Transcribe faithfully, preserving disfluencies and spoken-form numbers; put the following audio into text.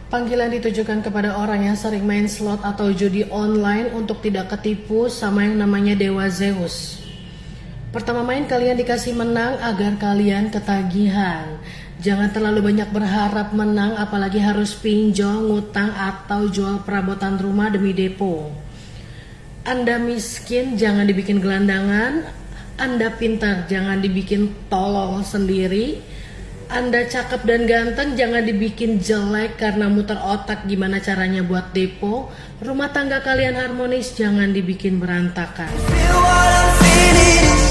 Panggilan ditujukan kepada orang yang sering main slot atau judi online untuk tidak ketipu sama yang namanya Dewa Zeus. Pertama main kalian dikasih menang agar kalian ketagihan. Jangan terlalu banyak berharap menang, apalagi harus pinjol, ngutang, atau jual perabotan rumah demi depo. Anda miskin, jangan dibikin gelandangan. Anda pintar, jangan dibikin tolol sendiri. Anda cakep dan ganteng, jangan dibikin jelek karena muter otak gimana caranya buat depo. Rumah tangga kalian harmonis, jangan dibikin berantakan.